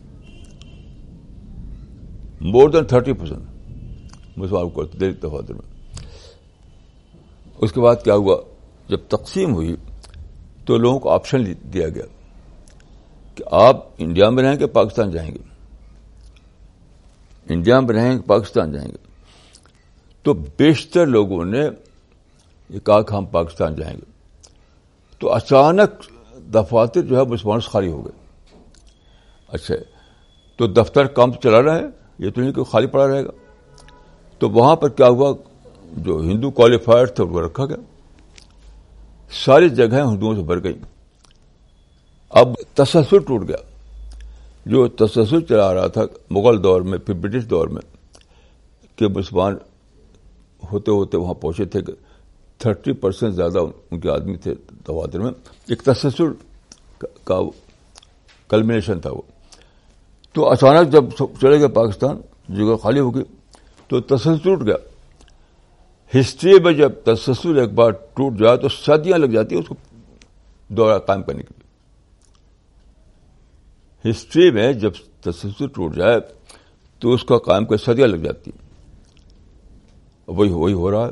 مور دین تھرٹی پرسینٹ مسلمان ہوا کرتے دہلی دفاتر میں. اس کے بعد کیا ہوا, جب تقسیم ہوئی تو لوگوں کو آپشن دیا گیا کہ آپ انڈیا میں رہیں گے پاکستان جائیں گے. انڈیا میں رہیں گے پاکستان جائیں گے. تو بیشتر لوگوں نے یہ کہا کہ ہم پاکستان جائیں گے. تو اچانک دفاتر جو ہے مسلمانوں سے خالی ہو گئے. اچھا تو دفتر کام چلا رہا ہے, یہ تو نہیں کہ خالی پڑا رہے گا. تو وہاں پر کیا ہوا, جو ہندو کوالیفائر تھے وہ رکھا گیا, ساری جگہیں ہندوؤں سے بھر گئی. اب تسلسل ٹوٹ گیا. جو تسلسل چلا رہا تھا مغل دور میں, پھر برٹش دور میں, کہ مسلمان ہوتے ہوتے وہاں پہنچے تھے کہ تھرٹی پرسینٹ زیادہ ان کے آدمی تھے دفاتر میں. ایک تسلسل کا کلمنیشن تھا وہ. تو اچانک جب چلے گئے پاکستان, جگہ خالی ہو گئی, تو تسلسل ٹوٹ گیا. ہسٹری میں جب تسلسل ایک بار ٹوٹ جائے تو صدیاں لگ جاتی ہیں اس کو دوبارہ قائم کرنے کے لیے. ہسٹری میں جب تسلسل ٹوٹ جائے تو اس کا قائم کر صدیاں لگ جاتی ہیں. وہی وہی ہو رہا ہے.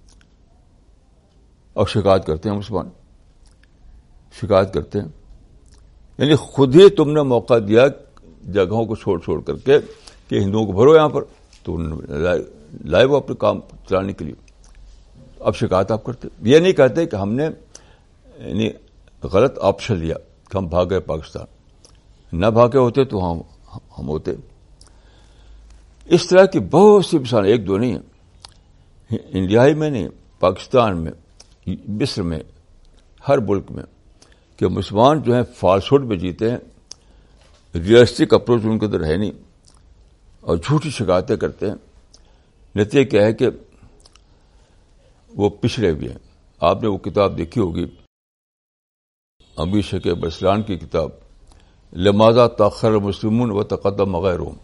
اور شکایت کرتے ہیں مسلمان, شکایت کرتے ہیں. یعنی خود ہی تم نے موقع دیا جگہوں کو چھوڑ چھوڑ کر کے کہ ہندوؤں کو بھرو یہاں پر, تو لائے وہ اپنے کام چلانے کے لیے. اب شکایت آپ کرتے, یہ نہیں کہتے کہ ہم نے یعنی غلط آپشن لیا کہ ہم بھاگ گئے پاکستان. نہ بھاگے ہوتے تو ہم ہم ہوتے. اس طرح کی بہت سی مثالیں, ایک دو نہیں ہیں, انڈیا ہی میں نہیں, پاکستان میں, مصر میں, ہر ملک میں, کہ مسلمان جو ہیں فالسوڈ میں جیتے ہیں, ریئلسٹک اپروچ ان کے اندر ہے نہیں, اور جھوٹی شکایتیں کرتے ہیں. نتیجہ کیا ہے کہ وہ پچھڑے ہوئے ہیں. آپ نے وہ کتاب دیکھی ہوگی, ابی شکیب برسلان کی کتاب, لماذا تاخر المسلمون و تقدم غیرهم.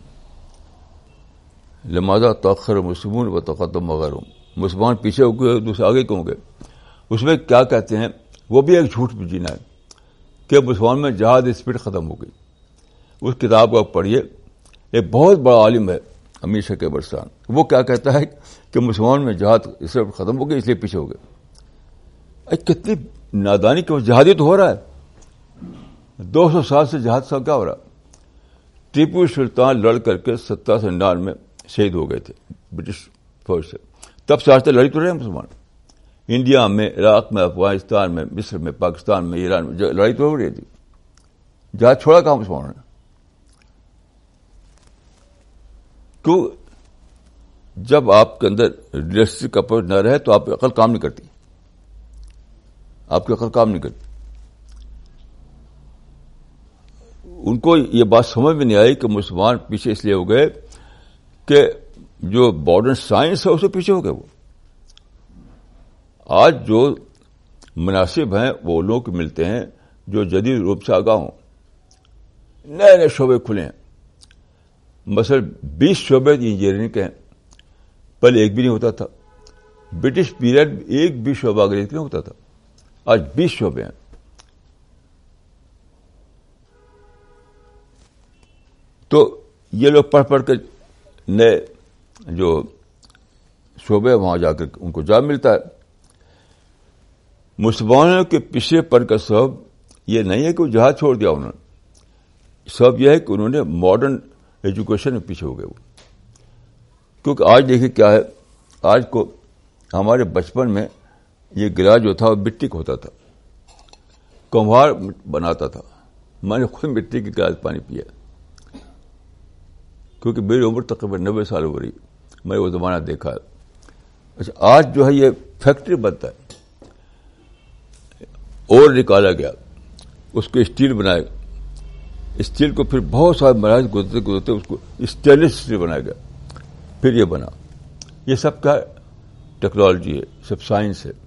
لماذا تاخر المسلمون و تقدم غیرهم. مسلمان پیچھے ہو گئے, دوسرے آگے کیوں گئے. اس میں کیا کہتے ہیں, وہ بھی ایک جھوٹ بھی جینا ہے کہ مسلمان میں جہاد اسپرٹ ختم ہو گئی. اس کتاب کو آپ پڑھیے, ایک بہت بڑا عالم ہے امیر شکیب برسلان, وہ کیا کہتا ہے کہ مسلمان میں جہاد اسپرٹ ختم ہو گئی اس لیے پیچھے ہو گئے. کتنی نادانی کہ جہادی تو ہو رہا ہے. دو سو سال سے جہاد سے کیا ہو رہا. ٹیپو سلطان لڑ کر کے سترہ سو ننانوے میں شہید ہو گئے تھے برٹش فوج سے. تب سے آج تک لڑی تو رہے مسلمان. انڈیا میں, عراق میں, افغانستان میں, مصر میں, پاکستان میں, ایران میں لڑائی تو ہو رہی تھی. جہاد چھوڑا کہاں مسلمانوں نے. کیوں؟ جب آپ کے اندر ریئلسٹک اپروچ نہ رہے تو آپ کی عقل کام نہیں کرتی. آپ کی عقل کام نہیں کرتی. ان کو یہ بات سمجھ میں نہیں آئی کہ مسلمان پیچھے اس لیے ہو گئے کہ جو ماڈرن سائنس ہے اسے پیچھے ہو گئے. وہ آج جو مناسب ہیں وہ لوگ ملتے ہیں جو جدید روپ سے آگاہ ہوں. نئے نئے شعبے کھلے ہیں. مثلا بیس شعبے انجینئرنگ کے ہیں, پہلے ایک بھی نہیں ہوتا تھا. برٹش پیریڈ میں ایک بھی شعبہ انگریزی نہیں ہوتا تھا, آج بیس شعبے ہیں. تو یہ لوگ پڑھ پڑھ کے نئے جو شعبے وہاں جا کر ان کو جاب ملتا ہے. مسلمانوں کے پیچھے پڑ کا سبب یہ نہیں ہے کہ وہ جہاد چھوڑ دیا انہوں نے, سبب یہ ہے کہ انہوں نے ماڈرن ایجوکیشن میں پیچھے ہو گئے وہ. کیونکہ آج دیکھیے کیا ہے, آج کو ہمارے بچپن میں یہ گلاس جو تھا وہ مٹی کا ہوتا تھا, کمہار بناتا تھا. میں نے خود مٹی کے گلاس پانی پیا کیونکہ میری عمر تقریباً نبے سال ہو رہی, میں نے وہ زمانہ دیکھا ہے. اچھا آج جو ہے یہ فیکٹری بنتا ہے, اور نکالا گیا, اس کو اسٹیل بنایا گیا, اسٹیل کو پھر بہت سارے مراحل گزرتے گزرتے اس کو اسٹینلیس اسٹیل بنایا گیا, پھر یہ بنا. یہ سب کا ٹیکنالوجی ہے, سب سائنس ہے.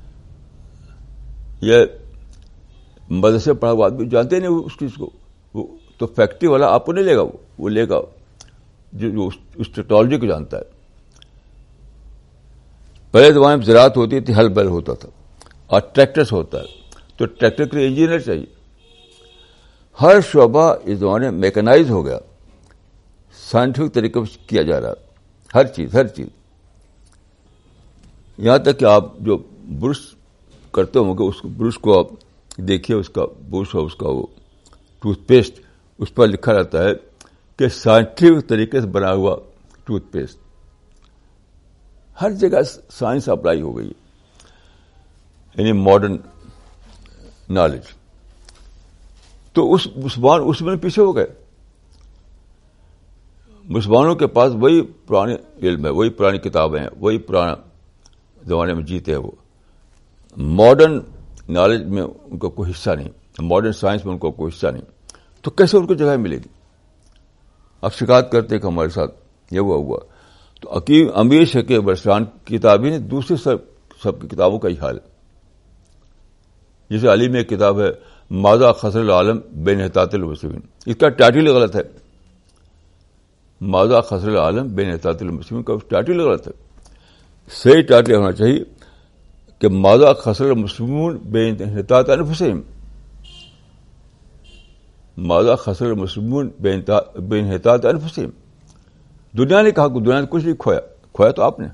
یہ مدرسے پڑھا ہوا آدمی جانتے نہیں اس چیز کو, وہ تو فیکٹری والا آپ کو نہیں لے گا, وہ وہ لے گا جو, جو اس ٹیکنالوجی کو جانتا ہے. پہلے زمانے میں زراعت ہوتی تھی, ہل بیل ہوتا تھا, اور ٹریکٹر سے ہوتا ہے, تو ٹریکٹر کے لیے انجینئر چاہیے. ہر شعبہ اس زمانے میں میکنائز ہو گیا, سائنٹیفک طریقے سے کیا جا رہا ہے ہر چیز ہر چیز. یہاں تک کہ آپ جو برش کرتے ہوں گے, اس برش کو آپ دیکھیے, اس کا برش اور اس کا وہ ٹوتھ پیسٹ, اس پر لکھا رہتا ہے کہ سائنٹیفک طریقے سے بنا ہوا ٹوتھ پیسٹ. ہر جگہ سائنس اپلائی ہو گئی ہے، یعنی ماڈرن نالج. تو اس مسلمان اس میں پیچھے ہو گئے. مسلمانوں کے پاس وہی پرانے علم ہے، وہی پرانی کتابیں ہیں، وہی پرانا زمانے میں جیتے ہیں. وہ ماڈرن نالج میں ان کو کوئی حصہ نہیں، ماڈرن سائنس میں ان کو کوئی حصہ نہیں. تو کیسے ان کو جگہ ملے گی؟ اب شکایت کرتے کہ ہمارے ساتھ یہ ہوا ہوا. تو حکیم امیر شیخ برسان کی کتابیں نہیں، دوسری سب سب کی کتابوں کا ہی حال ہے. جیسے علی میں ایک کتاب ہے ماذا خسر العالم بین احتیاط المسلمین، اس کا ٹائٹل غلط ہے. ماذا خسر العالم بین احتیاط المسلمین کا ٹائٹل غلط ہے. صحیح ٹائٹل ہونا چاہیے کہ ماذا خسر المسلمون بین احتیاط انفسہم. ماذا خسر المسلمون بین احتیاط انفسہم. دنیا نے کہا کہ دنیا نے کچھ نہیں کھویا، کھویا تو آپ نے.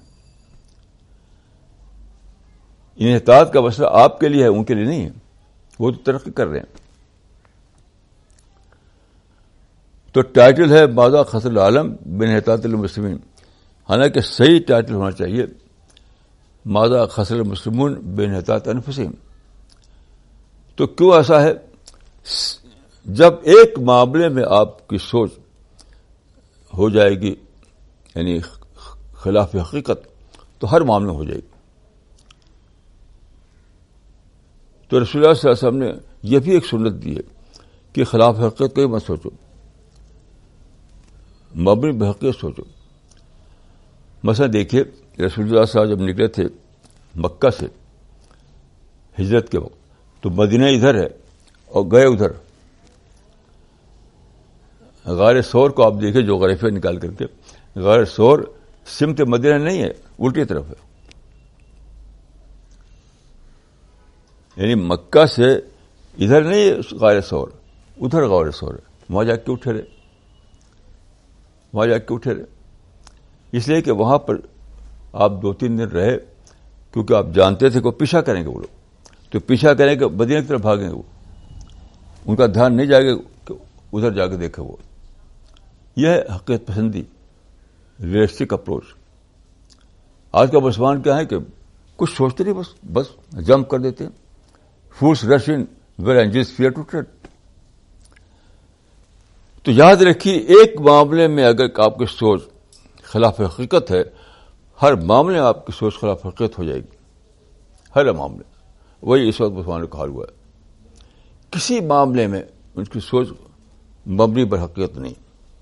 انحطاط کا مسئلہ آپ کے لیے ہے، ان کے لیے نہیں ہے. وہ تو ترقی کر رہے ہیں. تو ٹائٹل ہے ماذا خسر العالم بین احتیاط المسلمین، حالانکہ صحیح ٹائٹل ہونا چاہیے ماذا خسر المسلمون بین احتیاط انفسہم. تو کیوں ایسا ہے؟ جب ایک معاملے میں آپ کی سوچ ہو جائے گی یعنی خلاف حقیقت، تو ہر معاملے میں ہو جائے گی. تو رسول اللہ صلی اللہ علیہ وسلم نے یہ بھی ایک سنت دی ہے کہ خلاف حقیقت کو ہی مت سوچو، مبنی بحقیقت سوچو. مثلا دیکھیے رسول اللہ صلی اللہ علیہ وسلم جب نکلے تھے مکہ سے ہجرت کے وقت، تو مدینہ ادھر ہے اور گئے ادھر. غار سور کو آپ دیکھیں جو غریفے نکال کر کے، غار سور سمت مدینہ نہیں ہے، الٹی طرف ہے. یعنی مکہ سے ادھر نہیں ہے غار سور، ادھر غار سور ہے. وہاں جا کے کیوں ٹھہرے؟ وہاں جا کے کیوں ٹھہرے؟ اس لیے کہ وہاں پر آپ دو تین دن رہے، کیونکہ آپ جانتے تھے کہ وہ پیچھا کریں گے. وہ لوگ تو پیچھا کریں گے، مدینہ کی طرف بھاگیں گے. وہ ان کا دھیان نہیں جائے گا کہ ادھر جا کے دیکھے. وہ یہ ہے حقیقت پسندی، ریئلسٹک اپروچ. آج کا مسلمان کیا ہے کہ کچھ سوچتے نہیں، بس بس جمپ کر دیتے ہیں. Fools rush in where angels fear to tread. تو یاد رکھیے ایک معاملے میں اگر آپ کی سوچ خلاف حقیقت ہے، ہر معاملے میں آپ کی سوچ خلاف حقیقت ہو جائے گی. ہر معاملے. وہی اس وقت مسلمانوں کا حال ہوا ہے. کسی معاملے میں ان کی سوچ مبنی پر حقیقت نہیں.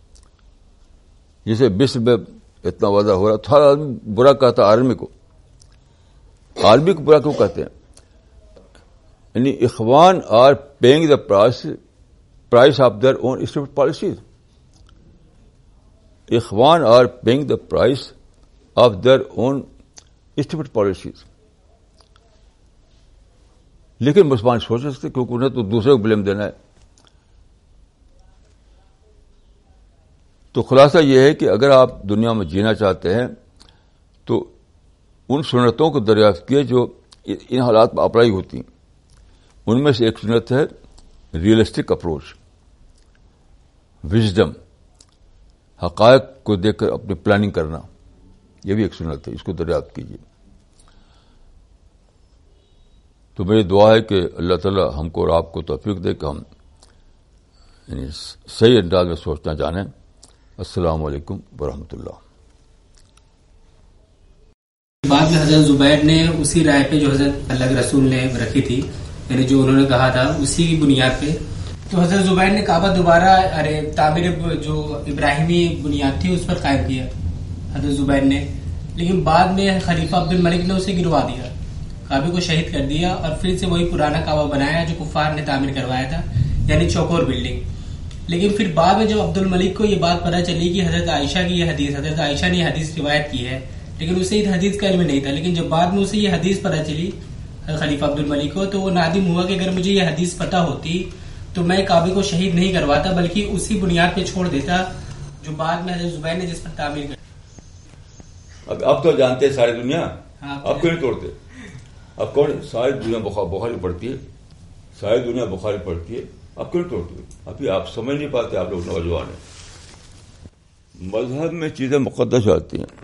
جیسے مصر میں اتنا وعدہ ہو رہا، ہر آدمی برا کہتا آرمی کو. آرمی کو برا کیوں کہتے ہیں؟ یعنی Ikhwan are paying the price price of their own stable policies. Ikhwan are paying the price of their own stable policies. لیکن مسلمان سوچ سکتے کیونکہ انہیں تو دوسرے کو بلیم دینا ہے. تو خلاصہ یہ ہے کہ اگر آپ دنیا میں جینا چاہتے ہیں تو ان سنتوں کو دریافت کیے جو ان حالات میں اپلائی ہوتی ہیں. ان میں سے ایک سنت ہے ریئلسٹک اپروچ، وژڈم، حقائق کو دیکھ کر اپنی پلاننگ کرنا. یہ بھی ایک سنت ہے، اس کو دریافت کیجیے. تو میری دعا ہے کہ اللہ تعالیٰ ہم کو اور آپ کو توفیق دے کہ ہم یعنی صحیح انداز میں سوچنا جانیں. السلام علیکم ورحمۃ اللہ. بعد میں حضرت زبیر نے اسی رائے پہ جو حضرت اللہ کے رسول نے رکھی تھی، یعنی جو انہوں نے کہا تھا اسی کی بنیاد پہ، تو حضرت زبیر نے کعبہ دوبارہ ارے تعمیر جو ابراہیمی بنیاد تھی اس پر قائم کیا حضرت زبیر نے. لیکن بعد میں خلیفہ عبد الملک نے اسے گروا دیا، کعبے کو شہید کر دیا اور پھر سے وہی پرانا کعبہ بنایا جو کفار نے تعمیر کروایا تھا، یعنی چوکور بلڈنگ. لیکن پھر بعد میں جب عبد الملک کو یہ بات پتہ چلی کہ حضرت عائشہ کی یہ حدیث حضرت عائشہ نے یہ حدیث روایت کی ہے، لیکن اسے اس حدیث کا علم نہیں تھا. لیکن جب بعد میں اسے یہ حدیث پتہ چلی خلیفہ عبد الملک کو، تو وہ نادم ہوا کہ اگر مجھے یہ حدیث پتہ ہوتی تو میں کعبے کو شہید نہیں کرواتا بلکہ اسی بنیاد پہ چھوڑ دیتا جو بعد میں حضرت زبیر نے جس پر تعمیر کر. اب اب تو جانتے ہیں ساری دنیا، اب کیوں نہیں توڑتے؟ اب کون ساری دنیا بخاری پڑتی ہے، ساری دنیا بخاری پڑتی ہے، اب کیوں نہیں توڑتے؟ ابھی آپ سمجھ نہیں پاتے، آپ لوگ نوجوان ہیں. مذہب میں چیزیں مقدس آتی ہیں.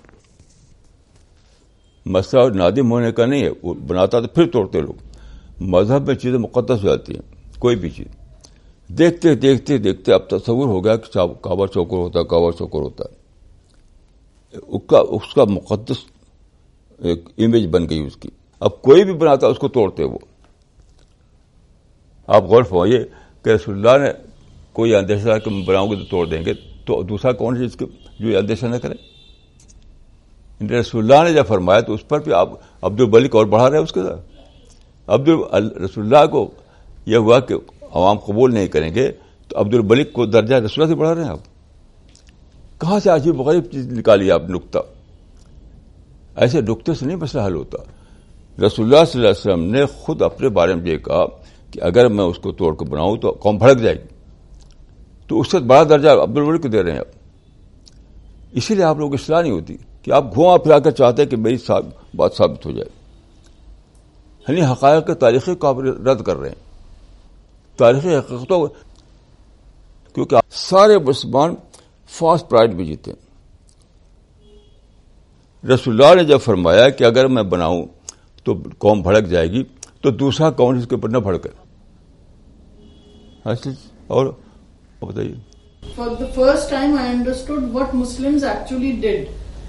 مسئلہ نادم ہونے کا نہیں ہے, وہ بناتا تو پھر توڑتے لوگ. مذہب میں چیزیں مقدس جاتی ہیں, کوئی بھی چیز. دیکھتے دیکھتے دیکھتے اب تصور ہو گیا کہ کعبہ چوکور ہوتا ہے, کعبہ چوکور ہوتا ہے. اس کا مقدس ایک امیج بن گئی اس کی. اب کوئی بھی بناتا اس کو توڑتے وہ. آپ غور فرمائیے کہ رسول اللہ نے کوئی اندیشہ کہ میں بناؤں گے تو توڑ دیں گے, تو دوسرا کون ہے جس کے جو اندیشہ نہ کرے؟ رسول اللہ نے جب فرمایا تو اس پر بھی آپ عبد الملک اور بڑھا رہے ہیں اس کے ساتھ. عبد رسول اللہ کو یہ ہوا کہ عوام قبول نہیں کریں گے تو عبد الملک کو درجہ رسول اللہ سے بڑھا رہے ہیں آپ. کہاں سے عجیب غریب چیز نکالی آپ نکتہ. ایسے نکتے سے نہیں مسئلہ حل ہوتا. رسول اللہ صلی اللہ علیہ وسلم نے خود اپنے بارے میں یہ کہا کہ اگر میں اس کو توڑ کے بناؤں تو قوم بھڑک جائے گی, تو اس سے بڑا درجہ عبد الملک کو دے رہے ہیں آپ. اسی لیے آپ لوگ اصلاح نہیں ہوتی کہ آپ گھما پھرا کر چاہتے ہیں کہ میری بات ثابت ہو جائے. یعنی حقائق کے تاریخی کو آپ رد کر رہے ہیں, تاریخی حقیقتوں, کیونکہ سارے مسلمان فالس پرائڈ میں جیتے. رسول اللہ نے جب فرمایا کہ اگر میں بناؤں تو قوم بھڑک جائے گی, تو دوسرا قوم اس کے اوپر نہ بھڑکے. اور بتائیے. For the first time I understood what Muslims actually did.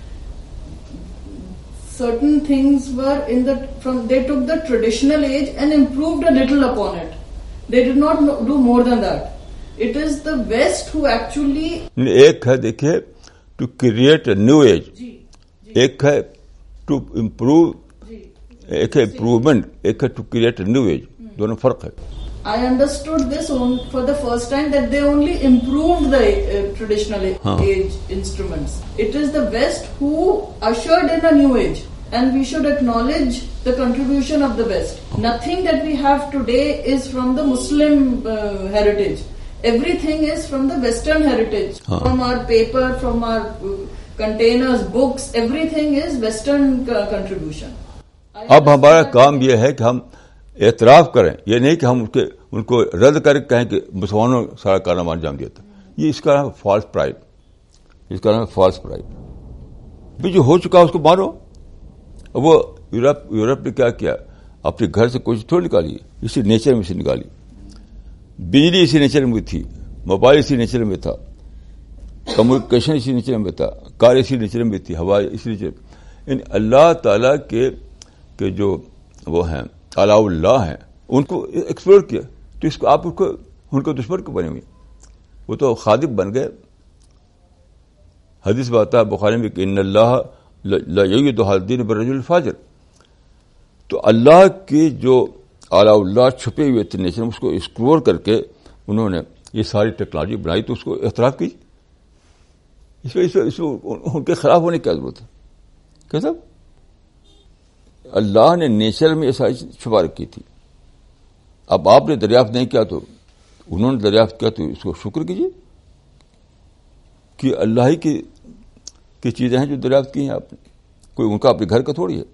Certain things were in the from they took the traditional age and improved a little upon it. They did not do more than that. It is the West who actually. ایک ہے دیکھیے to create a new age, ایک ہے to improve, ایک ہے improvement, ایک ہے to create a new age. دونوں فرق ہے. I understood this on, for the first time that they only improved the uh, traditional huh. age instruments. It is the West who ushered in a new age, and we should acknowledge the contribution of the West. Huh. Nothing that we have today is from the Muslim uh, heritage. Everything is from the Western heritage. Huh. From our paper, from our uh, containers, books, everything is Western uh, contribution. اب ہمارا کام یہ ہے کہ ہم اعتراف کریں, یہ نہیں کہ ہم ان کے ان کو رد کر کے کہیں کہ مسلمانوں نے سارا کارنامہ انجام دیا تھا. یہ اس کا نام ہے فالس پرائڈ, اس کا نام ہے فالس پرائڈ. بھی جو ہو چکا اس کو مانو. وہ یورپ یورپ نے کیا کیا, اپنے گھر سے کوئی تھوڑی نکالی, اسی نیچر میں سے نکالی. بجلی اسی نیچر میں تھی, موبائل اسی نیچر میں تھا, کمیونیکیشن اسی نیچر میں تھا, کار اسی نیچر میں تھی, ہوا اسی نیچر. ان اللہ تعالیٰ کے کہ جو وہ ہیں علاء اللہ ہیں, ان کو ایکسپلور کیا, تو اس کو آپ کو ان کو دشمن کو بنے ہوئے, وہ تو خادم بن گئے. حدیث بات ہے بخاری میں کہ ان اللہ لا یعید هذا الدین بالرجل الفاجر. تو اللہ کی جو علاء اللہ چھپے ہوئے تھے نیچر, اس کو ایکسپلور کر کے انہوں نے یہ ساری ٹیکنالوجی بنائی, تو اس کو اعتراف کی. اس میں اس ان کے خلاف ہونے کی کیا ضرورت ہے؟ کیا صاحب, اللہ نے نیچر میں یہ ساری چھپا رکھی تھی. اب آپ نے دریافت نہیں کیا تو انہوں نے دریافت کیا, تو اس کو شکر کیجیے کہ اللہ ہی کی کی چیزیں ہیں جو دریافت کی ہیں آپ نے. کوئی ان کا اپنے گھر کا تھوڑی ہے.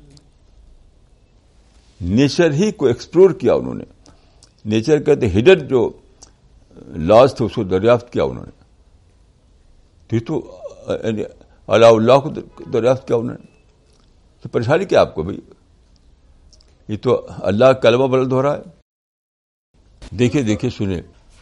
نیچر ہی کو ایکسپلور کیا انہوں نے. نیچر کہتے ہڈن جو لاز تھے اس کو دریافت کیا انہوں نے. تو علاء اللہ کو دریافت کیا انہوں نے. تو پریشانی کیا آپ کو بھائی؟ یہ تو اللہ کا کلمہ بلند ہو رہا ہے. دیکھیے دیکھیے سنیں,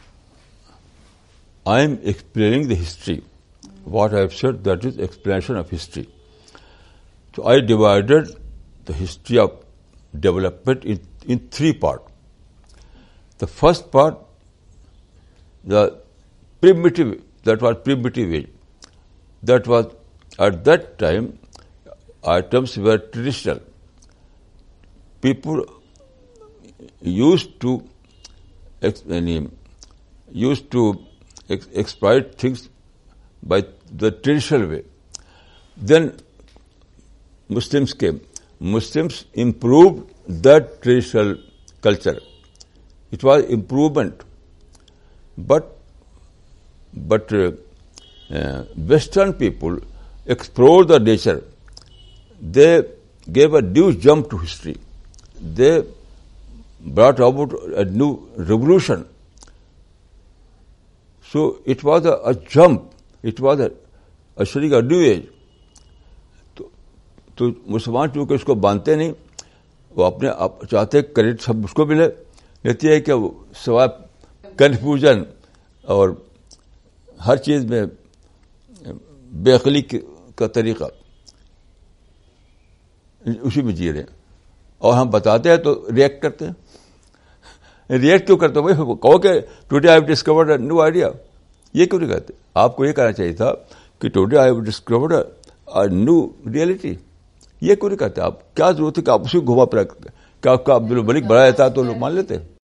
I am explaining the history. What I have said that is explanation of history. تو I divided the history of development in three part. The first part the primitive, that was primitive age. That was, at that time, items were traditional. People used to used to exploit things by the traditional way. Then Muslims came. Muslims improved that traditional culture. It was improvement. But but uh, uh, Western people explored the nature. They gave a new jump to history. They brought about a new revolution. So it was a, a jump. It was a اشری کا new age. تو تو مسلمان چونکہ اس کو مانتے نہیں, وہ اپنے آپ چاہتے کریڈٹ سب اس کو ملے. کہتی ہے کہ وہ سوائے کنفیوژن اور ہر چیز میں بے عقلی کا طریقہ اسی میں جی رہے ہیں, اور ہم بتاتے ہیں تو ریئیکٹ کرتے ہیں. ریئیکٹ کیوں کرتے ہیں؟ بھائی کہو کہ today I have discovered a new idea, یہ کیوں نہیں کہتے؟ آپ کو یہ کہنا چاہیے تھا کہ today I have discovered a new reality. یہ کیوں نہیں کہتے آپ؟ کیا ضرورت ہے کہ آپ اسی کو گھما پھرا کیا آپ کا عبد الملک بڑا رہتا تو لوگ مان لیتے.